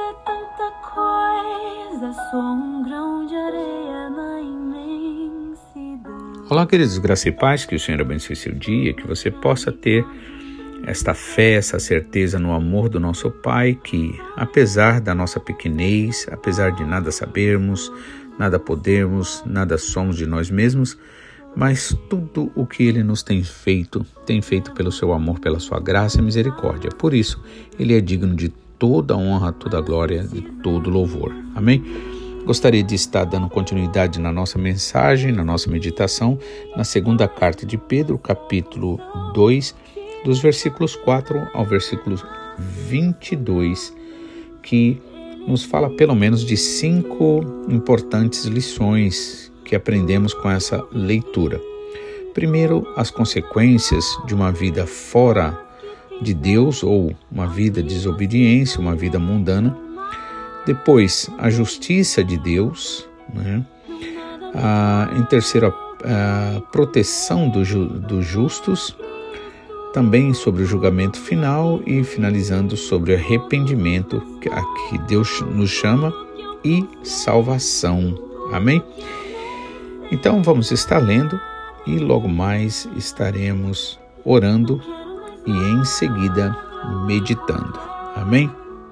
é tanta coisa, sou um grão de areia na imensidão. Olá, queridos, graça e paz, que o Senhor abençoe seu dia, que você possa ter esta fé, essa certeza no amor do nosso Pai, que apesar da nossa pequenez, apesar de nada sabermos, nada podemos, nada somos de nós mesmos, mas tudo o que Ele nos tem feito pelo seu amor, pela sua graça e misericórdia. Por isso, Ele é digno de toda honra, toda glória e todo louvor. Amém? Gostaria de estar dando continuidade na nossa mensagem, na nossa meditação, na segunda carta de Pedro, capítulo 2, dos versículos 4 ao versículo 22, que nos fala pelo menos de 5 importantes lições que aprendemos com essa leitura. Primeiro, as consequências de uma vida fora de Deus ou uma vida de desobediência, uma vida mundana. Depois, a justiça de Deus, né? Em terceiro, a proteção dos justos. Também sobre o julgamento final e finalizando sobre o arrependimento a que Deus nos chama e salvação. Amém? Então vamos estar lendo e logo mais estaremos orando e em seguida meditando. Amém?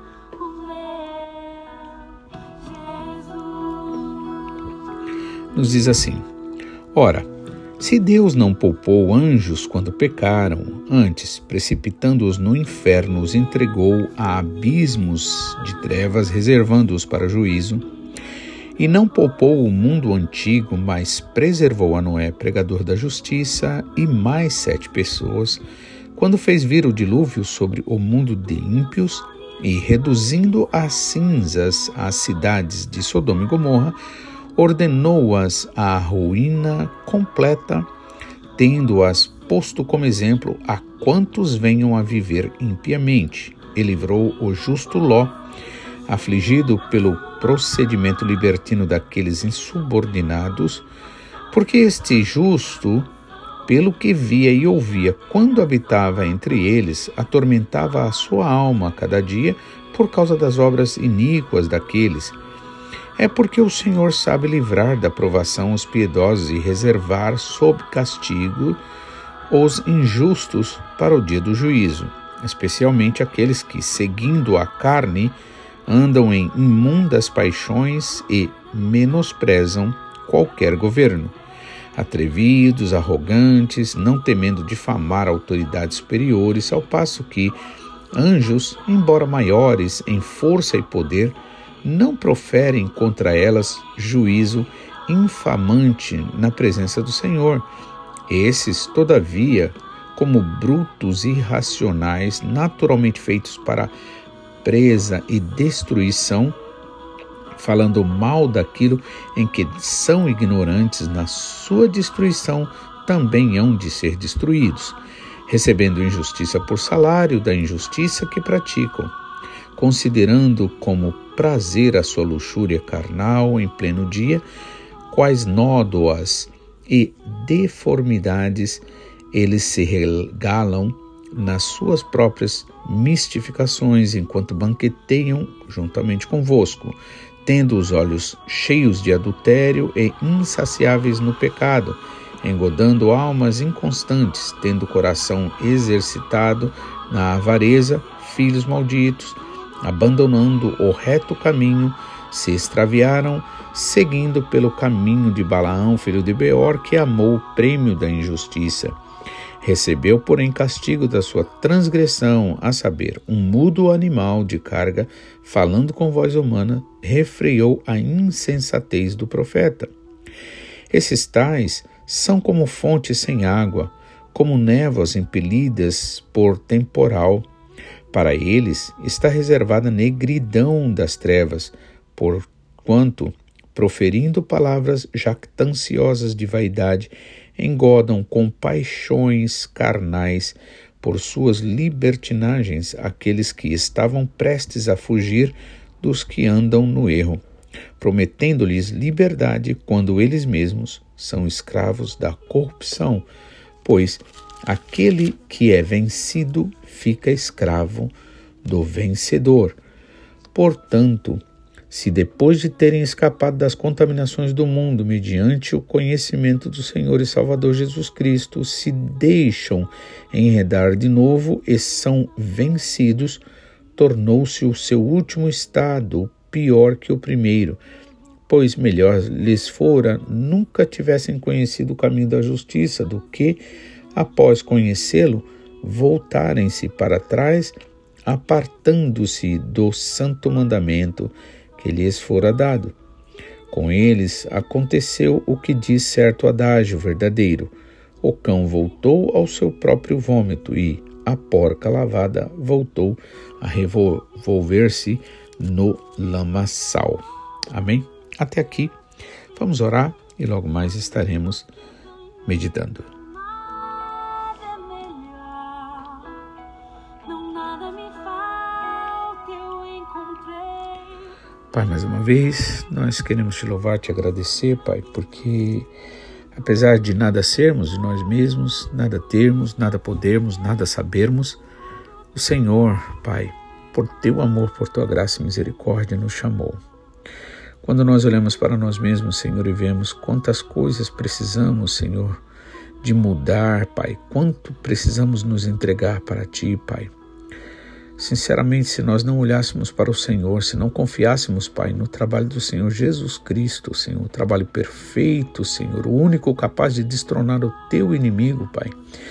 Nos diz assim: ora, se Deus não poupou anjos quando pecaram, antes, precipitando-os no inferno, os entregou a abismos de trevas, reservando-os para juízo, e não poupou o mundo antigo, mas preservou a Noé, pregador da justiça, e mais 7 pessoas, quando fez vir o dilúvio sobre o mundo de ímpios, e reduzindo a cinzas as cidades de Sodoma e Gomorra, ordenou-as à ruína completa, tendo-as posto como exemplo a quantos venham a viver impiamente. E livrou o justo Ló, afligido pelo procedimento libertino daqueles insubordinados, porque este justo, pelo que via e ouvia quando habitava entre eles, atormentava a sua alma a cada dia por causa das obras iníquas daqueles. É porque o Senhor sabe livrar da provação os piedosos e reservar sob castigo os injustos para o dia do juízo, especialmente aqueles que, seguindo a carne, andam em imundas paixões e menosprezam qualquer governo. Atrevidos, arrogantes, não temendo difamar autoridades superiores, ao passo que anjos, embora maiores em força e poder, não proferem contra elas juízo infamante na presença do Senhor. Esses, todavia, como brutos irracionais, naturalmente feitos para presa e destruição, falando mal daquilo em que são ignorantes, na sua destruição também hão de ser destruídos, recebendo injustiça por salário da injustiça que praticam, considerando como prazer a sua luxúria carnal em pleno dia, quais nódoas e deformidades eles se regalam nas suas próprias mistificações, enquanto banqueteiam juntamente convosco, tendo os olhos cheios de adultério e insaciáveis no pecado, engodando almas inconstantes, tendo o coração exercitado na avareza, filhos malditos, abandonando o reto caminho, se extraviaram, seguindo pelo caminho de Balaão, filho de Beor, que amou o prêmio da injustiça. Recebeu, porém, castigo da sua transgressão, a saber, um mudo animal de carga, falando com voz humana, refreou a insensatez do profeta. Esses tais são como fontes sem água, como névoas impelidas por temporal. Para eles está reservada a negridão das trevas, porquanto, proferindo palavras jactanciosas de vaidade, engodam com paixões carnais por suas libertinagens aqueles que estavam prestes a fugir dos que andam no erro, prometendo-lhes liberdade quando eles mesmos são escravos da corrupção, pois aquele que é vencido fica escravo do vencedor. Portanto, se depois de terem escapado das contaminações do mundo, mediante o conhecimento do Senhor e Salvador Jesus Cristo, se deixam enredar de novo e são vencidos, tornou-se o seu último estado pior que o primeiro, pois melhor lhes fora nunca tivessem conhecido o caminho da justiça do que, após conhecê-lo, voltarem-se para trás, apartando-se do santo mandamento que lhes fora dado. Com eles aconteceu o que diz certo adágio verdadeiro: o cão voltou ao seu próprio vômito e a porca lavada voltou a revolver-se no lamaçal. Amém? Até aqui, vamos orar e logo mais estaremos meditando. Pai, mais uma vez, nós queremos te louvar, te agradecer, Pai, porque apesar de nada sermos de nós mesmos, nada termos, nada podermos, nada sabermos, o Senhor, Pai, por teu amor, por tua graça e misericórdia, nos chamou. Quando nós olhamos para nós mesmos, Senhor, e vemos quantas coisas precisamos, Senhor, de mudar, Pai, quanto precisamos nos entregar para Ti, Pai. Sinceramente, se nós não olhássemos para o Senhor, se não confiássemos, Pai, no trabalho do Senhor Jesus Cristo, Senhor, o trabalho perfeito, Senhor, o único capaz de destronar o teu inimigo, Pai,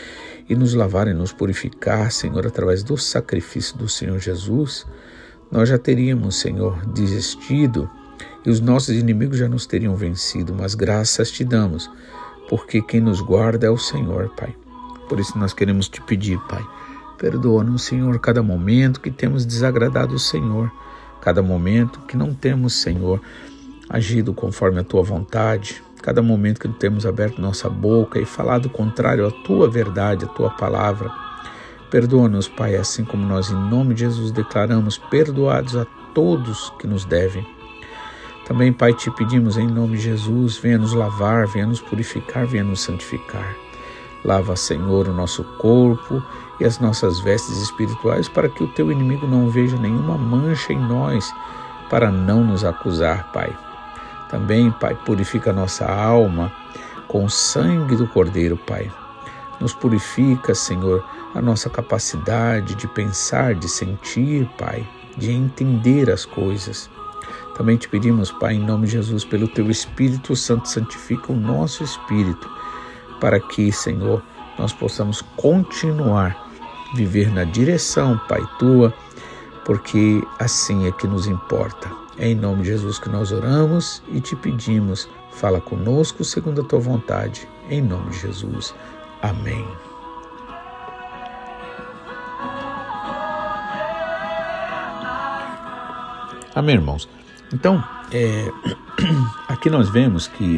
e nos lavar e nos purificar, Senhor, através do sacrifício do Senhor Jesus, nós já teríamos, Senhor, desistido e os nossos inimigos já nos teriam vencido, mas graças te damos, porque quem nos guarda é o Senhor, Pai. Por isso nós queremos te pedir, Pai, perdoa-nos, Senhor, cada momento que temos desagradado o Senhor, cada momento que não temos, Senhor, agido conforme a Tua vontade, cada momento que temos aberto nossa boca e falado contrário à Tua verdade, à Tua palavra. Perdoa-nos, Pai, assim como nós, em nome de Jesus, declaramos perdoados a todos que nos devem. Também, Pai, te pedimos em nome de Jesus, venha nos lavar, venha nos purificar, venha nos santificar. Lava, Senhor, o nosso corpo e as nossas vestes espirituais para que o teu inimigo não veja nenhuma mancha em nós, para não nos acusar, Pai. Também, Pai, purifica a nossa alma com o sangue do Cordeiro, Pai. Nos purifica, Senhor, a nossa capacidade de pensar, de sentir, Pai, de entender as coisas. Também te pedimos, Pai, em nome de Jesus, pelo teu Espírito Santo, santifica o nosso espírito, para que, Senhor, nós possamos continuar a viver na direção, Pai, Tua, porque assim é que nos importa. É em nome de Jesus que nós oramos e te pedimos, fala conosco segundo a Tua vontade, em nome de Jesus. Amém. Amém, irmãos. Então, aqui nós vemos que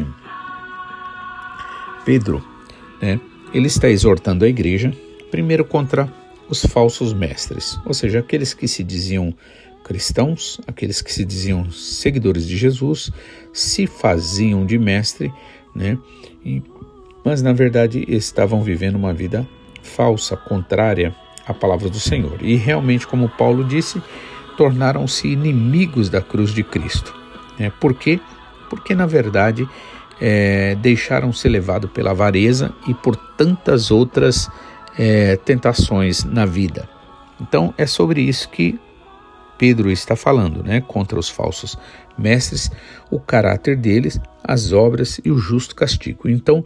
Pedro, ele está exortando a igreja, primeiro contra os falsos mestres, ou seja, aqueles que se diziam cristãos, aqueles que se diziam seguidores de Jesus, se faziam de mestre, mas na verdade estavam vivendo uma vida falsa, contrária à palavra do Senhor. E realmente, como Paulo disse, tornaram-se inimigos da cruz de Cristo. Por quê? Porque na verdade deixaram-se levados pela avareza e por tantas outras tentações na vida. Então é sobre isso que Pedro está falando, contra os falsos mestres, o caráter deles, as obras e o justo castigo. Então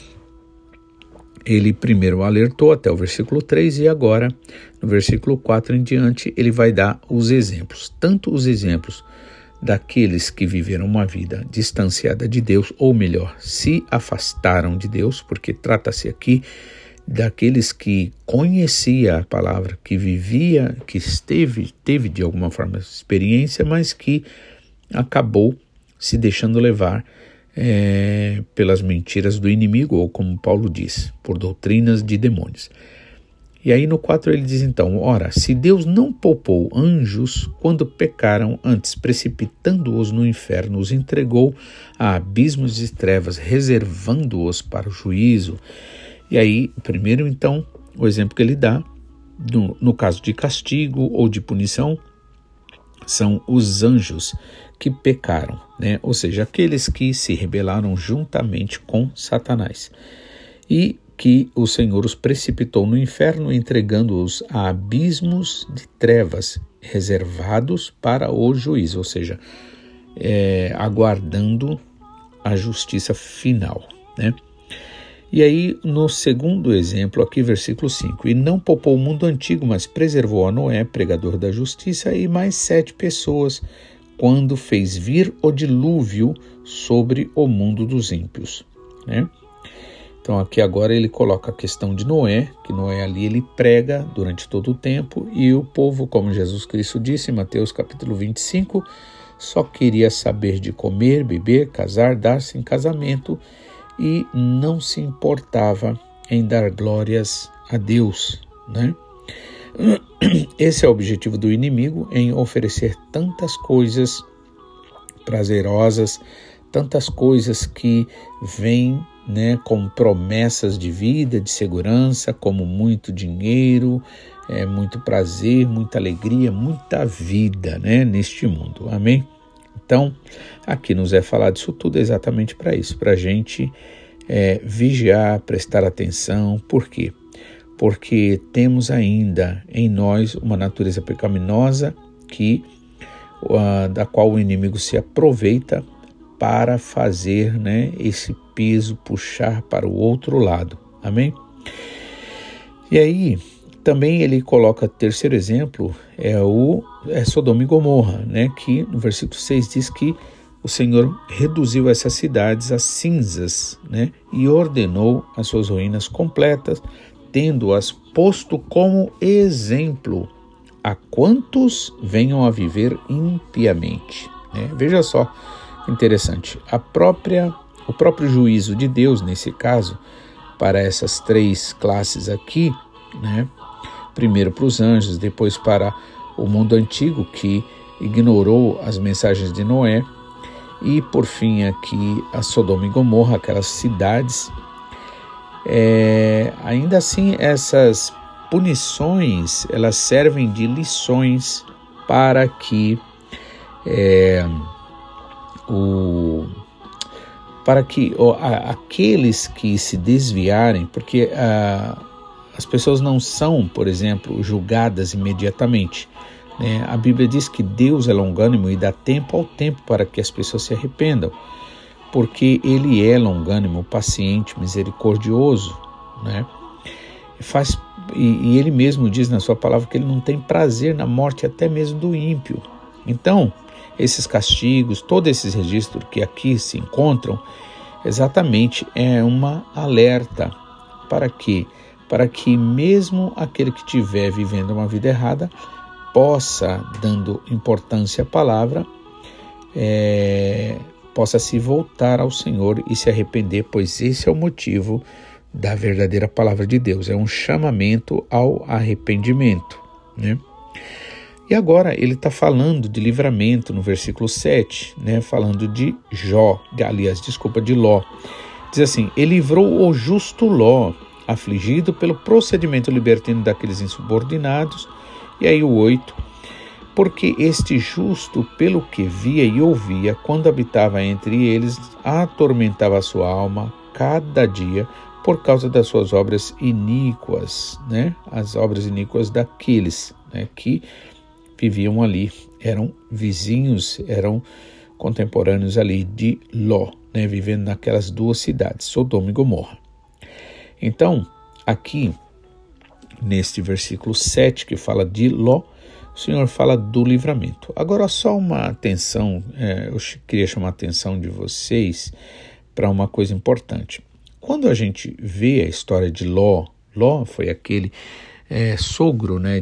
ele primeiro alertou até o versículo 3 e agora no versículo 4 em diante ele vai dar os exemplos, tanto os exemplos daqueles que viveram uma vida distanciada de Deus, ou melhor, se afastaram de Deus, porque trata-se aqui daqueles que conhecia a palavra, que vivia, que teve de alguma forma experiência, mas que acabou se deixando levar pelas mentiras do inimigo, ou como Paulo diz, por doutrinas de demônios. E aí no 4 ele diz então, ora, se Deus não poupou anjos quando pecaram, antes precipitando-os no inferno, os entregou a abismos de trevas, reservando-os para o juízo. E aí, primeiro então, o exemplo que ele dá, no caso de castigo ou de punição, são os anjos que pecaram, né? Ou seja, aqueles que se rebelaram juntamente com Satanás, e que o Senhor os precipitou no inferno, entregando-os a abismos de trevas reservados para o juízo, ou seja, aguardando a justiça final, né? E aí, no segundo exemplo, aqui, versículo 5, e não poupou o mundo antigo, mas preservou a Noé, pregador da justiça, e mais 7 pessoas, quando fez vir o dilúvio sobre o mundo dos ímpios, né? Então aqui agora ele coloca a questão de Noé, que Noé ali ele prega durante todo o tempo, e o povo, como Jesus Cristo disse em Mateus capítulo 25, só queria saber de comer, beber, casar, dar-se em casamento, e não se importava em dar glórias a Deus, né? Esse é o objetivo do inimigo, em oferecer tantas coisas prazerosas, tantas coisas que vêm, né, com promessas de vida, de segurança, como muito dinheiro, muito prazer, muita alegria, muita vida, né, neste mundo. Amém? Então, aqui nos é falado isso tudo exatamente para isso, para a gente vigiar, prestar atenção. Por quê? Porque temos ainda em nós uma natureza pecaminosa da qual o inimigo se aproveita para fazer, né, esse peso puxar para o outro lado. Amém? E aí, também ele coloca, terceiro exemplo, é Sodoma e Gomorra, né, que no versículo 6 diz que o Senhor reduziu essas cidades a cinzas, né, e ordenou as suas ruínas completas, tendo-as posto como exemplo a quantos venham a viver impiamente, né? Veja só, interessante, o próprio juízo de Deus, nesse caso, para essas 3 classes aqui, né? Primeiro para os anjos, depois para o mundo antigo, que ignorou as mensagens de Noé, e por fim aqui a Sodoma e Gomorra, aquelas cidades. Ainda assim, essas punições, elas servem de lições para que aqueles que se desviarem, porque as pessoas não são, por exemplo, julgadas imediatamente, né? A Bíblia diz que Deus é longânimo e dá tempo ao tempo para que as pessoas se arrependam, porque Ele é longânimo, paciente, misericordioso, né? E Ele mesmo diz na sua palavra que Ele não tem prazer na morte até mesmo do ímpio. Então, esses castigos, todos esses registros que aqui se encontram, exatamente é uma alerta para quê? Para que mesmo aquele que estiver vivendo uma vida errada possa, dando importância à palavra, possa se voltar ao Senhor e se arrepender, pois esse é o motivo da verdadeira palavra de Deus, é um chamamento ao arrependimento, né? E agora ele está falando de livramento no versículo 7, né? Falando de Ló. Diz assim, ele livrou o justo Ló, afligido pelo procedimento libertino daqueles insubordinados. E aí o 8, porque este justo, pelo que via e ouvia, quando habitava entre eles, atormentava a sua alma cada dia por causa das suas obras iníquas, né? As obras iníquas daqueles, né, que viviam ali, eram vizinhos, eram contemporâneos ali de Ló, né, vivendo naquelas 2 cidades, Sodoma e Gomorra. Então, aqui, neste versículo 7, que fala de Ló, o Senhor fala do livramento. Agora, só uma atenção, eu queria chamar a atenção de vocês para uma coisa importante. Quando a gente vê a história de Ló foi aquele sogro, né,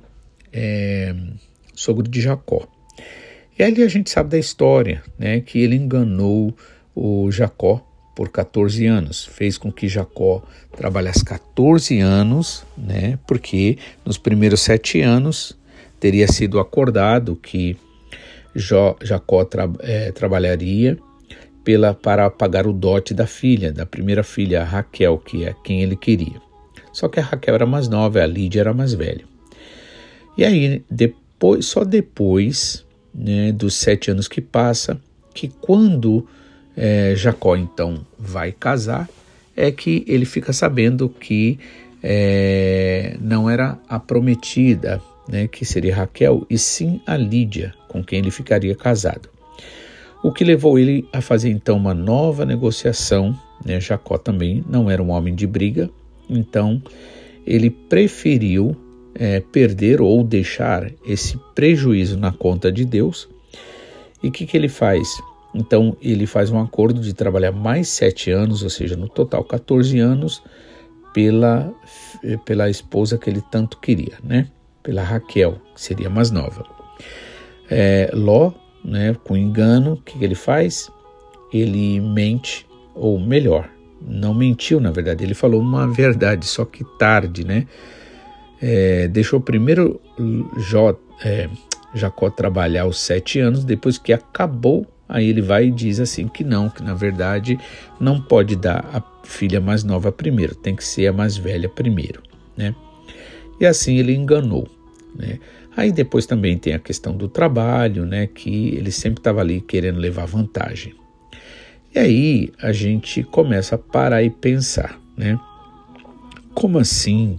sogro de Jacó. E ali a gente sabe da história, né, que ele enganou o Jacó por 14 anos, fez com que Jacó trabalhasse 14 anos, né, porque nos primeiros 7 anos teria sido acordado que Jacó trabalharia para pagar o dote da primeira filha, a Raquel, que é quem ele queria. Só que a Raquel era mais nova, a Lídia era mais velha. E aí, só depois né, dos 7 anos que passa, que quando Jacó então vai casar, é que ele fica sabendo que não era a prometida, né, que seria Raquel, e sim a Lídia, com quem ele ficaria casado. O que levou ele a fazer então uma nova negociação, né? Jacó também não era um homem de briga, então ele preferiu perder ou deixar esse prejuízo na conta de Deus. E o que ele faz? Então ele faz um acordo de trabalhar mais 7 anos, ou seja, no total 14 anos, pela esposa que ele tanto queria, né? Pela Raquel, que seria mais nova. Ló, né, com engano, o que ele faz? Ele mente, ou melhor, não mentiu na verdade, ele falou uma verdade, só que tarde, né? Deixou primeiro Jacó trabalhar os 7 anos, depois que acabou, aí ele vai e diz assim que não, que na verdade não pode dar a filha mais nova primeiro, tem que ser a mais velha primeiro, né? E assim ele enganou, né? Aí depois também tem a questão do trabalho, né, que ele sempre estava ali querendo levar vantagem. E aí a gente começa a parar e pensar, né? Como assim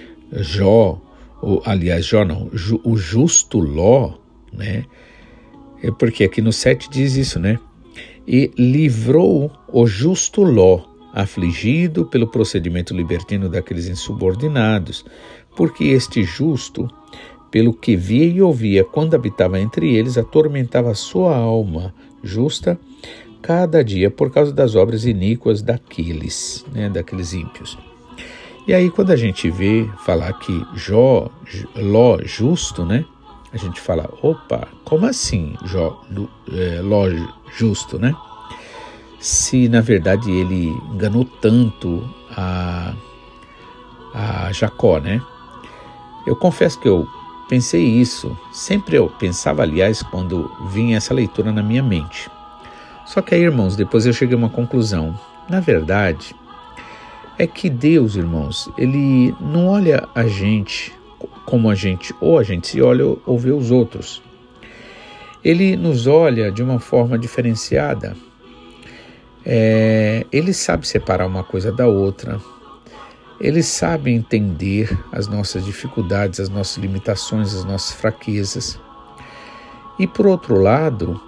o justo Ló, né? Porque aqui no 7 diz isso, né? E livrou o justo Ló, afligido pelo procedimento libertino daqueles insubordinados, porque este justo, pelo que via e ouvia quando habitava entre eles, atormentava a sua alma justa cada dia por causa das obras iníquas daqueles, né, daqueles ímpios. E aí quando a gente vê falar que Ló justo, né, a gente fala, opa, como assim Ló justo, né? Se na verdade ele enganou tanto a Jacó, né? Eu confesso que eu pensei isso, sempre eu pensava, aliás, quando vinha essa leitura na minha mente. Só que aí, irmãos, depois eu cheguei a uma conclusão. Na verdade, é que Deus, irmãos, ele não olha a gente como a gente se olha ou vê os outros. Ele nos olha de uma forma diferenciada. Ele sabe separar uma coisa da outra. Ele sabe entender as nossas dificuldades, as nossas limitações, as nossas fraquezas. E por outro lado,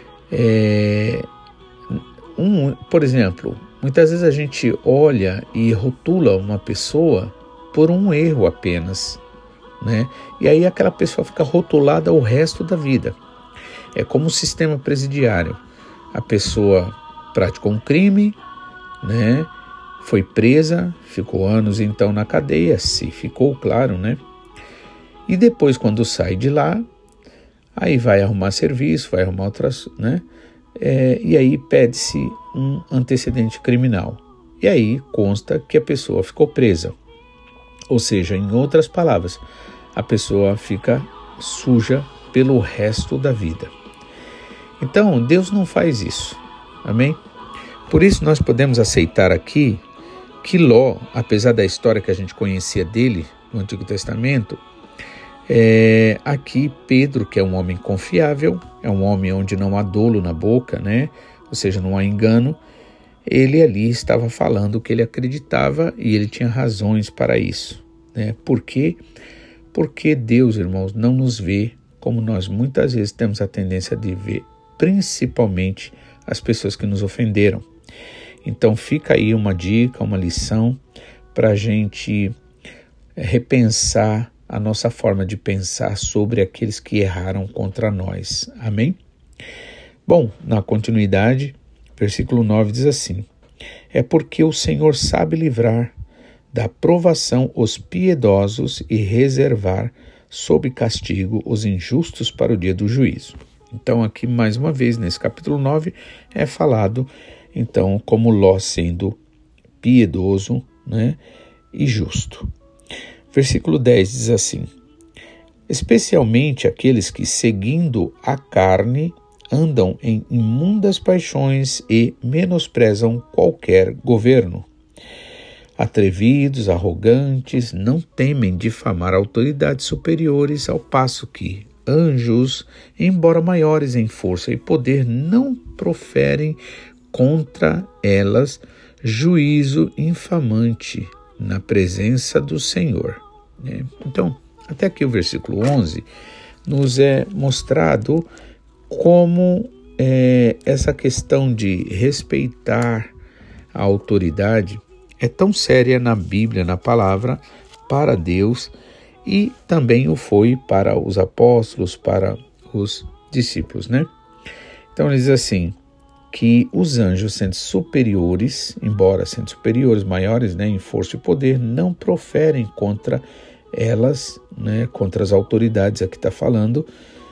por exemplo, muitas vezes a gente olha e rotula uma pessoa por um erro apenas, né? E aí aquela pessoa fica rotulada o resto da vida. É como um sistema presidiário. A pessoa praticou um crime, né? Foi presa, ficou anos então na cadeia, se ficou, claro, né? E depois, quando sai de lá, aí vai arrumar serviço, vai arrumar outras, né? E aí pede-se um antecedente criminal. E aí consta que a pessoa ficou presa. Ou seja, em outras palavras, a pessoa fica suja pelo resto da vida. Então, Deus não faz isso. Amém? Por isso nós podemos aceitar aqui que Ló, apesar da história que a gente conhecia dele no Antigo Testamento, aqui Pedro, que é um homem confiável, é um homem onde não há dolo na boca, né? Ou seja, não há engano, ele ali estava falando o que ele acreditava e ele tinha razões para isso, né? Por quê? Porque Deus, irmãos, não nos vê como nós muitas vezes temos a tendência de ver, principalmente as pessoas que nos ofenderam. Então fica aí uma dica, uma lição para a gente repensar a nossa forma de pensar sobre aqueles que erraram contra nós. Amém? Bom, na continuidade, versículo 9 diz assim: é porque o Senhor sabe livrar da provação os piedosos e reservar sob castigo os injustos para o dia do juízo. Então aqui mais uma vez nesse capítulo 9 é falado então como Ló sendo piedoso, né, e justo. Versículo 10 diz assim: especialmente aqueles que seguindo a carne andam em imundas paixões e menosprezam qualquer governo. Atrevidos, arrogantes, não temem difamar autoridades superiores, ao passo que, anjos, embora maiores em força e poder, não proferem contra elas juízo infamante na presença do Senhor. Então, até aqui o versículo 11 nos é mostrado como essa questão de respeitar a autoridade é tão séria na Bíblia, na palavra, para Deus, e também o foi para os apóstolos, para os discípulos, né? Então ele diz assim, que os anjos, sendo superiores, embora sendo superiores, maiores, né, em força e poder, não proferem contra elas, né, contra as autoridades, aqui está falando,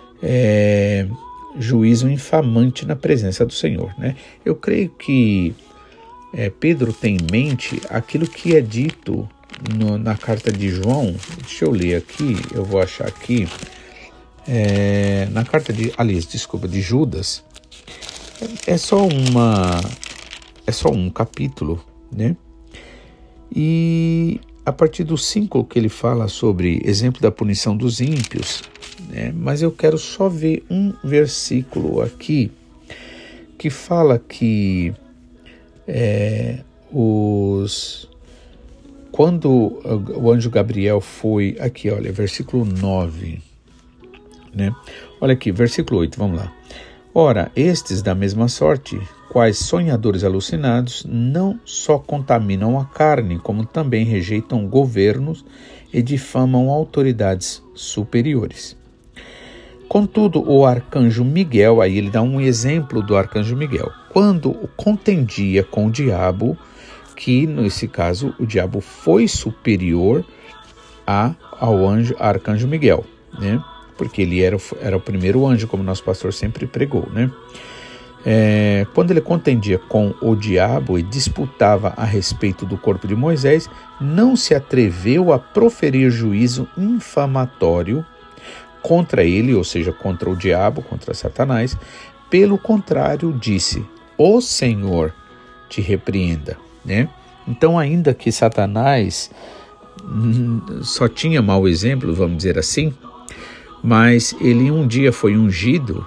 juízo infamante na presença do Senhor, né? Eu creio que Pedro tem em mente aquilo que é dito na carta de João. Deixa eu ler aqui, eu vou achar aqui, na carta de Judas. É só um capítulo, né? E a partir do 5 que ele fala sobre exemplo da punição dos ímpios, né? Mas eu quero só ver um versículo aqui que fala que quando o anjo Gabriel foi, aqui olha, versículo 9, né? Olha aqui, versículo 8, vamos lá. Ora, estes da mesma sorte, quais sonhadores alucinados, não só contaminam a carne, como também rejeitam governos e difamam autoridades superiores. Contudo, o arcanjo Miguel, aí ele dá um exemplo do arcanjo Miguel, quando contendia com o diabo, que nesse caso o diabo foi superior ao arcanjo Miguel, né? Porque ele era o primeiro anjo, como nosso pastor sempre pregou, né? Quando ele contendia com o diabo e disputava a respeito do corpo de Moisés, não se atreveu a proferir juízo infamatório contra ele, ou seja, contra o diabo, contra Satanás. Pelo contrário, disse, o Senhor te repreenda, né? Então, ainda que Satanás só tinha mau exemplo, vamos dizer assim, mas ele um dia foi ungido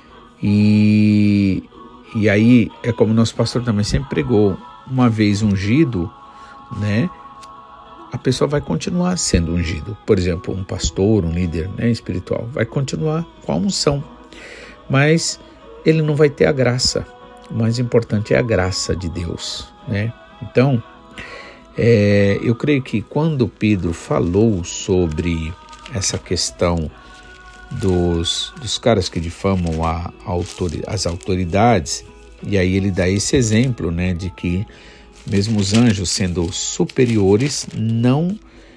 e aí é como nosso pastor também sempre pregou, uma vez ungido, né, a pessoa vai continuar sendo ungido. Por exemplo, um pastor, um líder, né, espiritual, vai continuar com a unção, mas ele não vai ter a graça. O mais importante é a graça de Deus, né? Então, eu creio que quando Pedro falou sobre essa questão dos caras que difamam as autoridades, e aí ele dá esse exemplo, né, de que mesmo os anjos sendo superiores não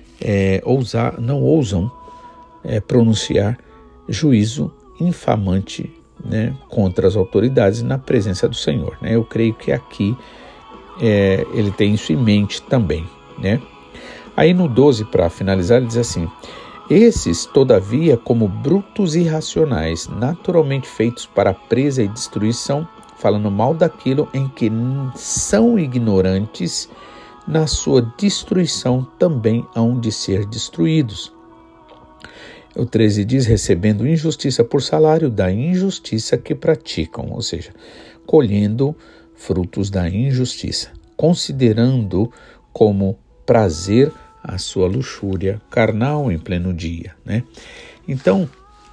ousam pronunciar juízo infamante, né, contra as autoridades na presença do Senhor, né? Eu creio que aqui ele tem isso em mente também, né? Aí no 12, para finalizar, ele diz assim: esses, todavia, como brutos irracionais, naturalmente feitos para presa e destruição, falando mal daquilo em que são ignorantes, na sua destruição também hão de ser destruídos. O 13 diz, recebendo injustiça por salário da injustiça que praticam, ou seja, colhendo frutos da injustiça, considerando como prazer a sua luxúria carnal em pleno dia, né? Então,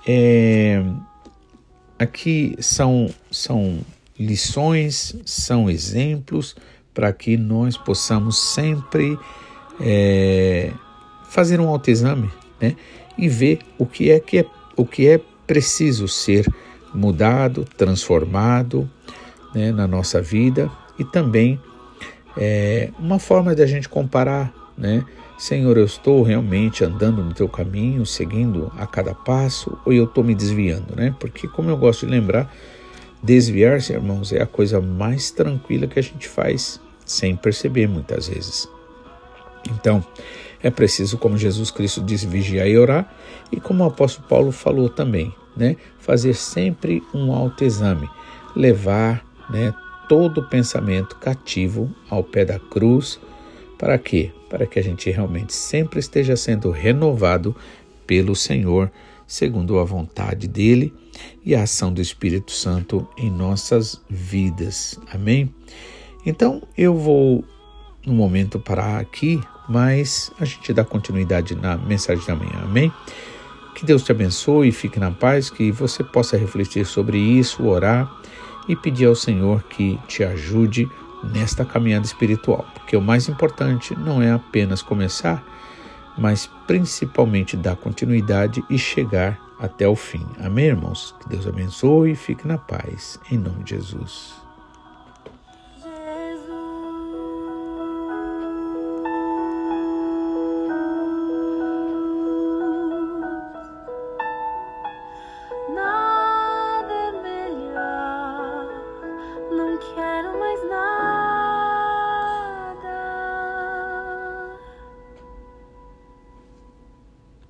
aqui são lições, são exemplos para que nós possamos sempre fazer um autoexame, né? E ver o que é preciso ser mudado, transformado, né, na nossa vida, e também uma forma de a gente comparar, né? Senhor, eu estou realmente andando no teu caminho, seguindo a cada passo, ou eu estou me desviando, né? Porque, como eu gosto de lembrar, desviar-se, irmãos, é a coisa mais tranquila que a gente faz, sem perceber muitas vezes. Então, é preciso, como Jesus Cristo disse, vigiar e orar, e como o apóstolo Paulo falou também, né? Fazer sempre um autoexame, levar, né, todo pensamento cativo ao pé da cruz. Para quê? Para que a gente realmente sempre esteja sendo renovado pelo Senhor, segundo a vontade dele e a ação do Espírito Santo em nossas vidas. Amém? Então, eu vou, no momento, parar aqui, mas a gente dá continuidade na mensagem da manhã. Amém? Que Deus te abençoe e fique na paz, que você possa refletir sobre isso, orar e pedir ao Senhor que te ajude nesta caminhada espiritual, porque o mais importante não é apenas começar, mas principalmente dar continuidade e chegar até o fim. Amém, irmãos? Que Deus abençoe e fique na paz, em nome de Jesus.